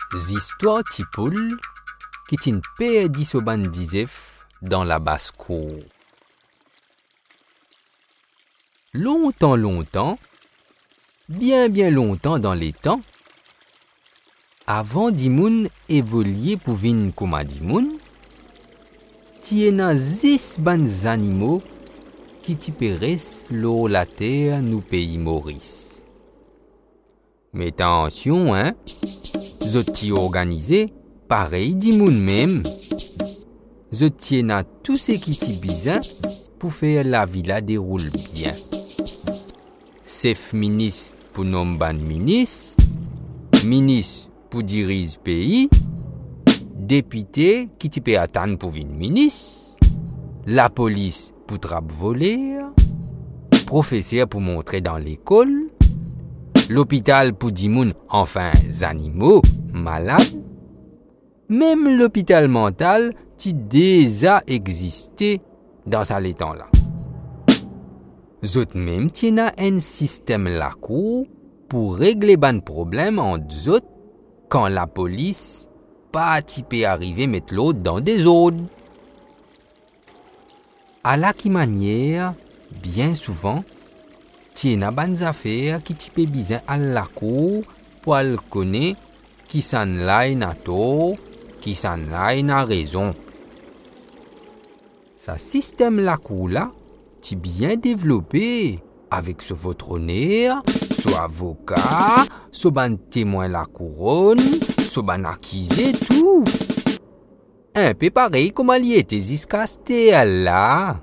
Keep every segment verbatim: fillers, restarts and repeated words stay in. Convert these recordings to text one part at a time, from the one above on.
Histoires ti poule qui t'in perdu so ban dizef dans la basse-cour. Longtemps, longtemps, bien bien longtemps dans les temps, avant Dimoun évoluer pour vin comme Dimoun, tiena zis ban animaux qui ti périssent l'eau la terre nous pays Maurice. Mais attention, hein, zot ti organisé pareil Dimoun même. Zot tiena tout ce qui ti bizin pour faire la vie la déroule bien. Chef ministre pour nommer ban ministre, ministre pour diriger pays, député qui ti peut attendre pour vin ministre, la police pour trappe voler, professeur pour montrer dans l'école, l'hôpital pour Dimoun, enfin animaux malades, même l'hôpital mental qui déjà existé dans sa temps là. Zot même tiena un système la cour pour régler ban problème entre zot quand la police pas typé arriver mettre l'autre dans des ordres. À la qui manière, bien souvent, tiena ban affaires qui typé bizin à la cour pour le connaître qui s'en lai na tort, qui s'en lai na raison. Sa système la cour là, ti bien développé avec ce votre honneur, ce avocat, ce ban témoin la couronne, ce ban accusé tout. Un peu pareil comme il était jusqu'à là.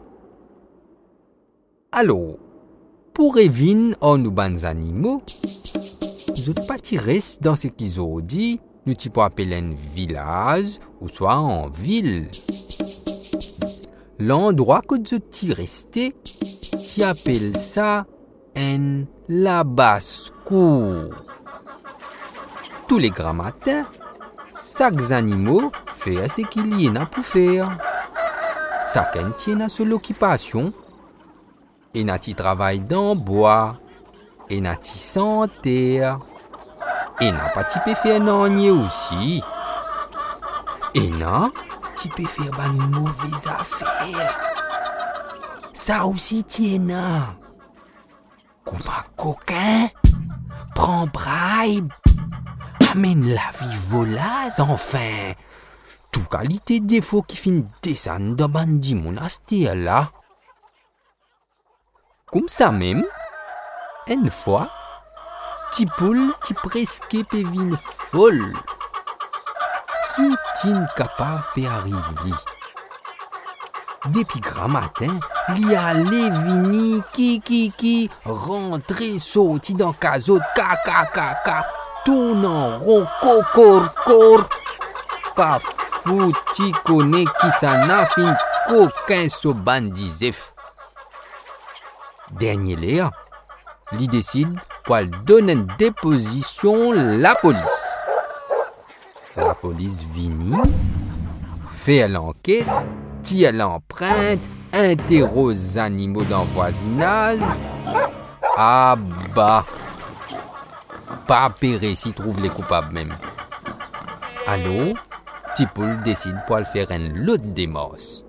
Alors, pour éviter en nous ban animaux, je pas reste dans ce qu'ils ont dit, nous ti peux appeler un village ou soit en ville. L'endroit que je t'y resté, tu appelles ça un la basse-cour. Tous les grands matins, chaque animaux fait ce qu'il y en a pour faire. Chacun tient à son occupation. Et n'a ti travail dans bois, et n'a ti sans terre, et n'a pas ti peut faire nanier aussi. Et n'a tu peux faire ban mauvaise affaire. Ça aussi tiena. Comme un coquin, prend bribe, amène la vie volasse enfin. Tout qualité défaut qui fin descendre dans ban di monastère là. Comme ça même, une fois, ti poule ti presque pévine folle. Qui t'in capable de arriver? Depuis grand matin, li allé vini, qui, qui, qui, rentrer, sorti dans casot, ka, ka, ka, ka, tourne en rond, cocor, cor. Pas fouti connaît qui s'en a fin coquin so bandizef. Dernier l'air, li décide pour donner une déposition la police. La police vini, fait l'enquête, tire l'empreinte, interroge les animaux dans le voisinage. Ah bah, pas péré s'il trouve les coupables même. Alors, Tipoul décide pour le faire un lot de démence.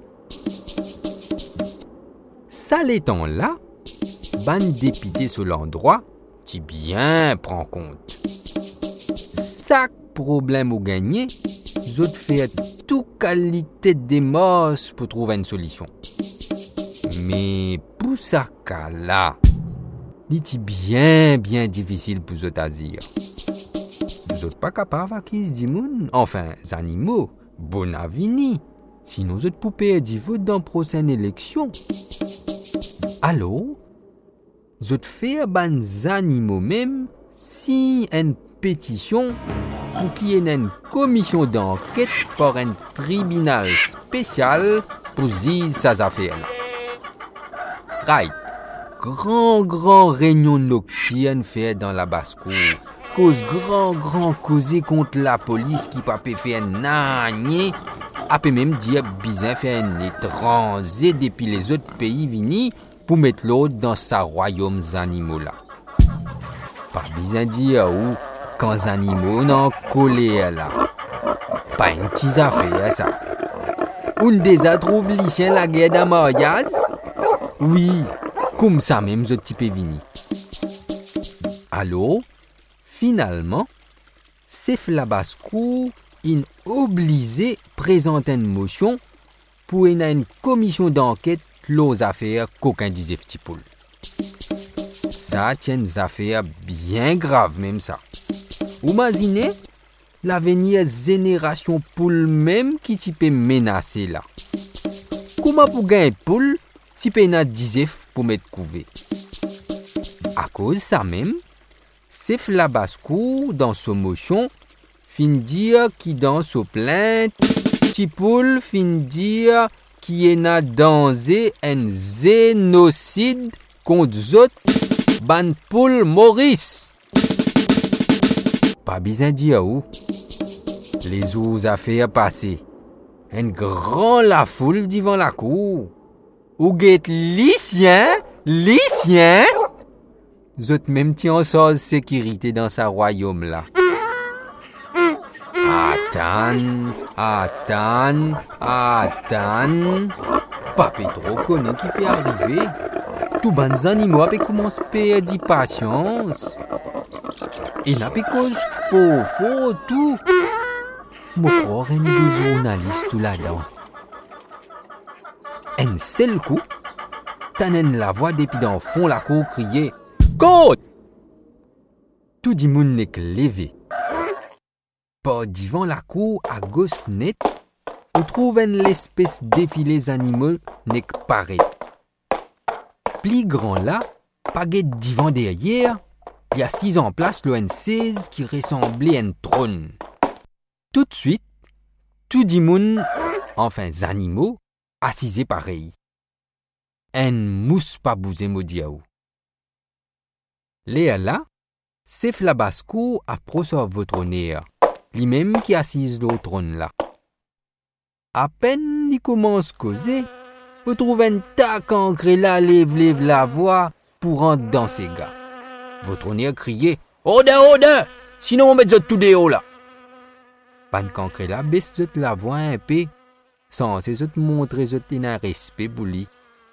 Ça l'étant là, ban député sur l'endroit, qui bien prend compte. Ça problème au gagné, je fais toute qualité de démence pour trouver une solution. Mais pour ça cas là, c'est bien bien difficile pour vous agir. Vous n'êtes pas capable à qui se dit moun, enfin, les animaux, bon avenir. Sinon, vous êtes pour perdre vote dans la prochaine élection. Alors, vous êtes fait ban animaux même si une pétition pour qu'il y ait une commission d'enquête par un tribunal spécial pour juger ces affaires. Right. Grand, grand réunion nocturne fait dans la basse-cour. Cause grand, grand causé contre la police qui pas pu faire nanier. A peut même dire bizarre faire un étranger depuis les autres pays vini pour mettre l'ordre dans sa royaume animaux là. Pas bizarre dire ou quand animaux n'ont collé là. Pas une petite affaire ça. On déjà trouve les chiens la guerre d'un mariage? Oui, comme ça même je type vini. Alors, finalement, c'est la basse-cour in obligé présenter une motion pour une, une commission d'enquête aux affaires qu'aucun disait petit poule. Ça tient des affaires bien graves même ça. Vous imaginez l'avenir génération poule même qui type menacé là. Comment pour gagner poule si pena disait pour mettre couvé? À cause ça même, c'est la basse-cour dans sa motion fin dire qui dans sa plainte petit poule fin dire qui est na danger un génocide contre zot ban poule Maurice. Pas besoin de dire où. Les autres affaires passées. Un grand la foule devant la cour. Ou guette lycien, lycien. Zot même tient sans sécurité dans sa royaume là. Attends, attends, attends. Pas trop connaît qui peut arriver. Tout ban animaux peut commencer à perdre patience. Et là, cause faux, faux, tout. Mon corps est des journalistes tout là-dedans. Un seul coup, t'en la voix depuis dans le fond la cour crier Côte! Tout le monde n'est que levé. Pas devant la cour à gauche net, on trouve une espèce défilé animaux n'est que pareil. Plus grand là, pas devant derrière, il y a six en place le N seize qui ressemblait à un trône. Tout de suite, tout le monde, enfin les animaux, assisés pareil. Un mousse pas bousé modiaou. Léa là, c'est la basse-cour à prosor votre nerf, lui-même qui assise le trône là. À peine il commence à causer, vous trouvez un tac ancré là, lève, lève la voix pour rentrer dans ces gars. Votre nerf criait Ode, ode, sinon on met tout des hauts là. Pas de cancré là, baisse la voix un peu, sans se montrer un respect pour lui.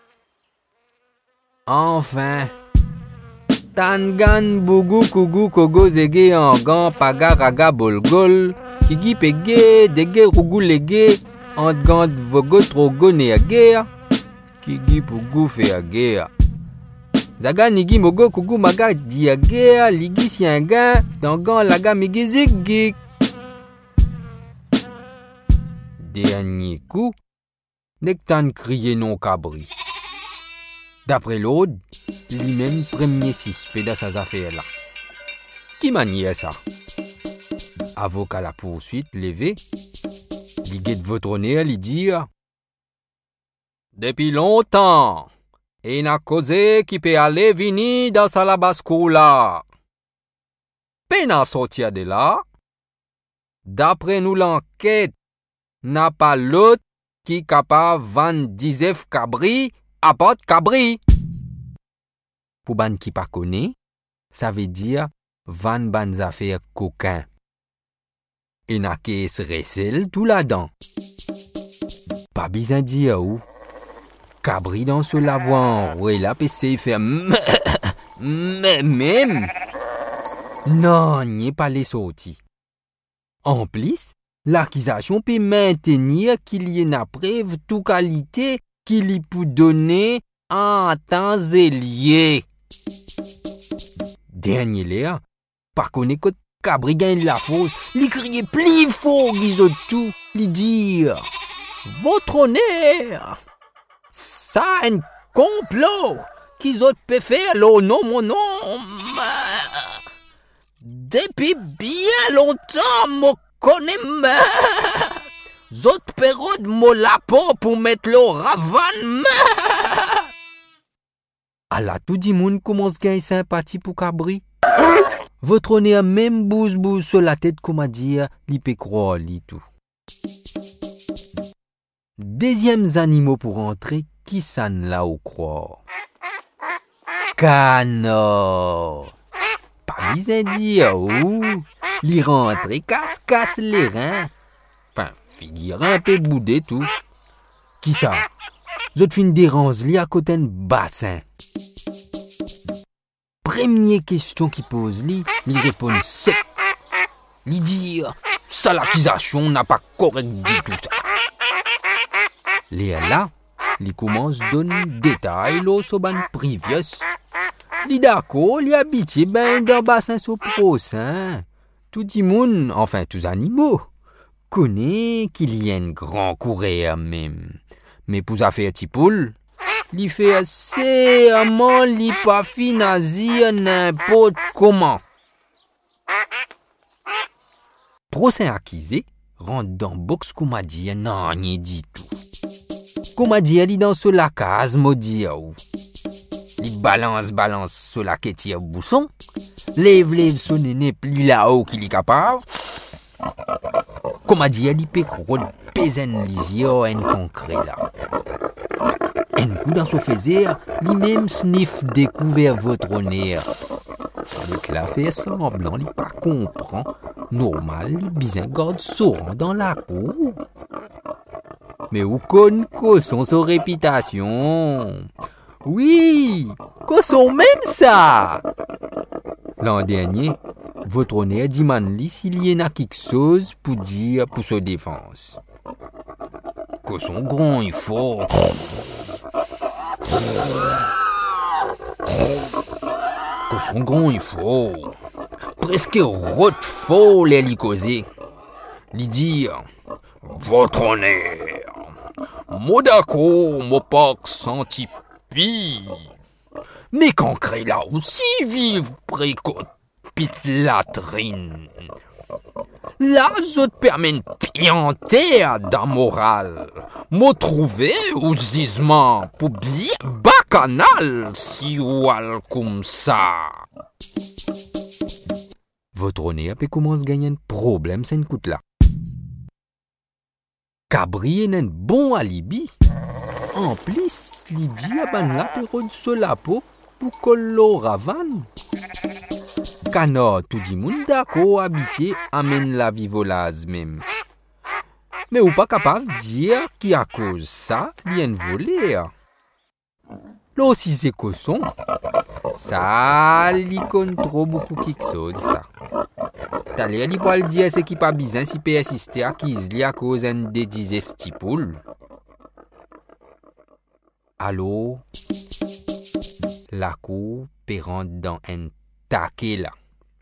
Enfin, Tangan Bougou Kougou Kogo Zege Angan Paga Raga Bolgol, Kigi Pege Dege Rougou Lege, Antgand Vogo Trogo Neager, Kigi Pougou Feager. Zaga Nigi Mogo Kougou Maga Diager, Ligi Sianga, Dangan Laga Migizig. Dernier coup, Nectan criait non cabri. D'après l'autre, lui-même premier suspect dans ces affaires-là. Qui maniait ça? Avocat la poursuite, levé, ligué de votre nez, lui dire depuis longtemps, il n'a causé qui peut aller venir dans sa basse-cour là. Peine à sortir de là. D'après nous l'enquête, n'a pas l'autre qui est capable de vendre dix cabri à porte cabri. Pour ban qui pas connaît, ça veut dire vendre ban affaires coquin. Et n'a caisse recel tout là-dedans. Pas besoin de dire où. Cabri dans ce lavant, ouais là P C fait mais même. Non, n'y pas les sortis. En plus, l'accusation peut maintenir qu'il y ait une preuve toute qualité qu'il y peut donner en temps lié. Dernier l'air, par contre, que Cabri gagne la fausse, lui crier plus fort qu'ils ont tout, lui dire votre honneur, ça un complot qu'ils ont pu faire le nom mon nom. Depuis bien longtemps, me connais zot période mo lapo pour mettre le ravan. Alors tout le monde commence à gagner sympathie pour Cabri. Votre nez a même bouse bouse sur la tête comme à dire, li peut croire li tout. Deuxième animaux pour entrer, qui s'en là au croire? Canard. Pas besoin de dire où. Li rentre, casse, casse les reins. Enfin, figure un peu boudé tout. Qui ça? Zot fin dérange li à côté d'un bassin. Première question qui pose li, li répond sec. Li dit, ça l'accusation n'a pas correct dit tout ça. Li là, li commence donner détails lo so ban previous. Li d'accord, li habité ben dans bassin so prochain. Tout le monde, enfin tous animaux, connaît qu'il y a un grand courrier même. Mais pour ça faire petit poule, li fait assez amant li pas finazi n'importe comment. Procès accusé rentre dans box comme a dit non rien dit tout. Comme a dit ali dans sur la case maudit ou. Li balance balance sur la quête bousson, lève lève son nez pli là-haut qu'il est capable. Comme a dit ali pe rod pezen lisio en concret là. Un coup dans son faisait, lui-même sniff découvert votre honneur. Avec la fait semblant, il pas comprend. Normal, il bien garde sourd dans la cour. Mais où connaît que sont sa réputation? Oui, que sont même ça? L'an dernier, votre honneur demande s'il y en a quelque chose pour dire pour sa défense. Que son grand et fort. Que son grand et fort. Presque rot fort les li causer. Li dire, votre honneur, moi d'accord, moi pas senti pire. Mais quand crée là aussi vive précoce pit latrine. Là, je te permets une pianter d'un moral. M'a trouvé au gisement pour bien bacchanal si ou al comme ça. Votre honneur peut commencer à gagner un problème, c'est une coute là. Cabri est un bon alibi. En plus, Lydie a ban la terre sur la peau pour que l'eau ravane. Canard, tout le monde d'accord habitué amène la vie volage même. Mais ou pas capable de dire qui a cause ça vient voler. Là aussi c'est cochon. Ça li contrôle beaucoup quelque chose ça. T'as l'air li pas le dire c'est qui pas bizarre si peut assister à qui li à cause un des dix petits poules. Allô? La cour rentre dans un taquet là.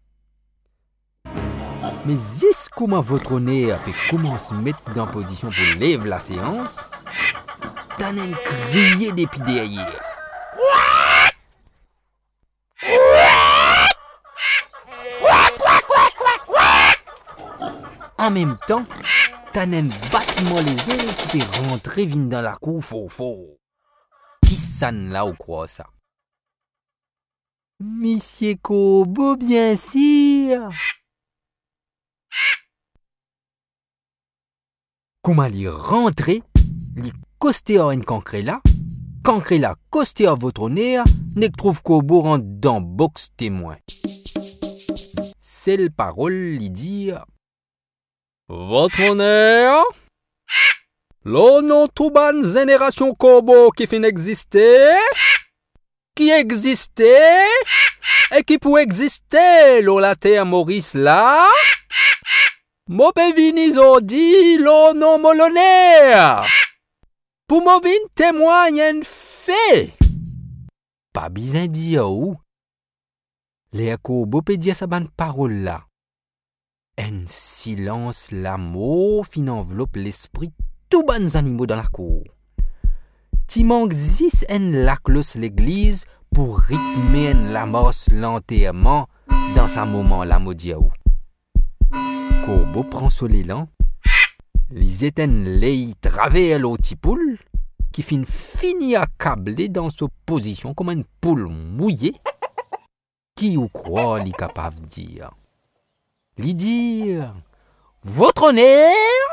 Mais est-ce comment votre honneur peut commencer à mettre dans position pour lever la séance? T'as un crier depuis derrière. En même temps, t'as un battement les ailes qui peut rentrer vite dans la cour fort fort. Qui s'en là ou croit ça? Monsieur Kobo, bien sûr. Comment il rentré, il costé à une cancré là, cancré là costé à votre honneur, n'est que trouve Kobo rentre dans box témoin. C'est le parole lui dire. Votre honneur, le nom tout ban génération Kobo qui fait exister, qui existait et qui peut exister l'eau la terre Maurice là. Mo pe vini zodi lo non molonnaire. Pour mo vin témoigner fait. Pas besoin dire ou. Les Kobo pe dire sa ban parole là. Un silence l'amour fin enveloppe l'esprit tout ban animaux dans la cour. Ti manque zis en la cloche l'église pour rythmer en la mosse l'enterrement dans sa moment la modiaou. Kobo prend son élan, les éteint les travers l'autre poule, qui fin fini accablé dans sa position comme une poule mouillée, qui ou croit li capable de dire. Li dire, votre honneur,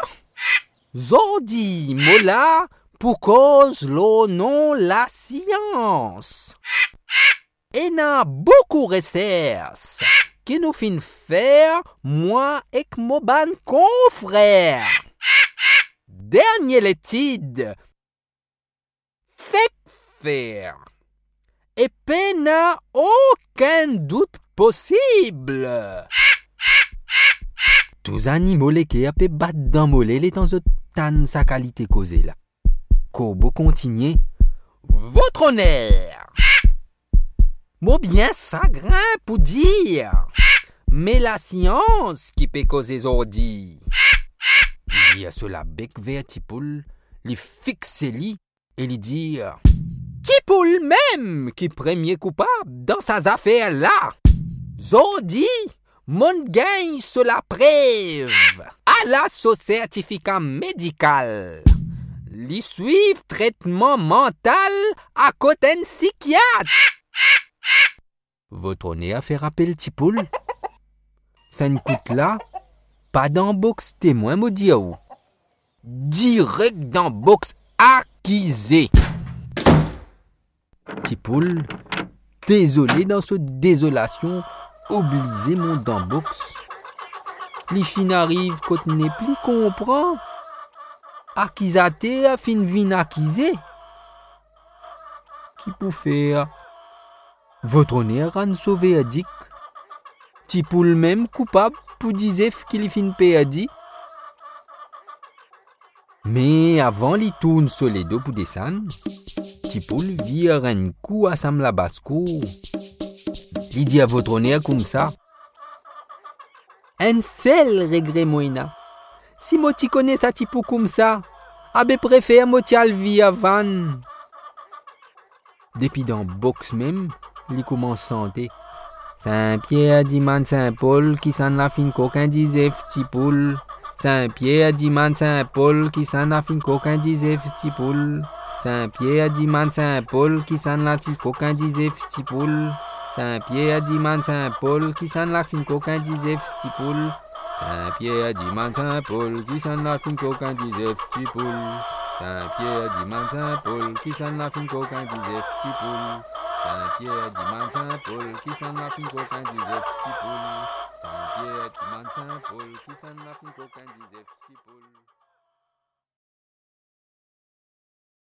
zodi mola pour cause l'eau non la science. Et n'a beaucoup recherche. qui nous fin faire, moi et mon ban confrère. Dernier l'étude, fait faire. Et puis n'a aucun doute possible. Tous animaux lesquels a battre dans mollet les dans tan sa qualité causée là. Corbeau continue. Votre honneur. Moi bien ça grimpe pour dire. Mais la science qui peut causer ordi. Il y a cela bec vert tipoule, li fixe li et li dire tipoule même qui premier coupable dans sa affaire là. Zordi, mon gagne cela preuve à la so certificat médical. Li suivre traitement mental à côté d'un psychiatre. Votre honneur a fait rappel tipoule. Ça ne coûte là, pas dans box témoin maudit ou. Direct dans box accusé. Tipoule, désolé dans cette désolation, obligé mon dans box. Les fin arrive quand n'est plus comprend. Accusateur a fin vin accusé. Qui peut faire? Votre honneur a sauvé verdict. Tipoule même coupable pour dire qu'il fin perdu. Mais avant li tourne sur les dos pour descendre, Tipoule vire un coup à Sam la basse-cour. Il dit à votre honneur comme ça. Un seul regret moina. Si moi ti connais ça Tipou comme ça, abe préfère moi ti alvi avant. Depuis dans box même, il commence à santé. Saint-Pierre demande Saint-Paul qui s'en a fin coquin disait Tipoule. Saint-Pierre demande Saint-Paul qui s'en a fin coquin disait Tipoule. Saint-Pierre demande Saint-Paul qui s'en a fin coquin disait Tipoule. Saint-Pierre demande Saint-Paul qui s'en a fin coquin disait Tipoule. Saint-Pierre demande Saint-Paul qui s'en a fin coquin disait Tipoule. Saint-Pierre demande Saint-Paul qui s'en a fin coquin disait Tipoule. Saint-Pierre demande Saint-Paul qui s'en a fin coquin disait Tipoule. Saint-Pierre demande Saint-Paul qui s'en a fin coquin disait Tipoule.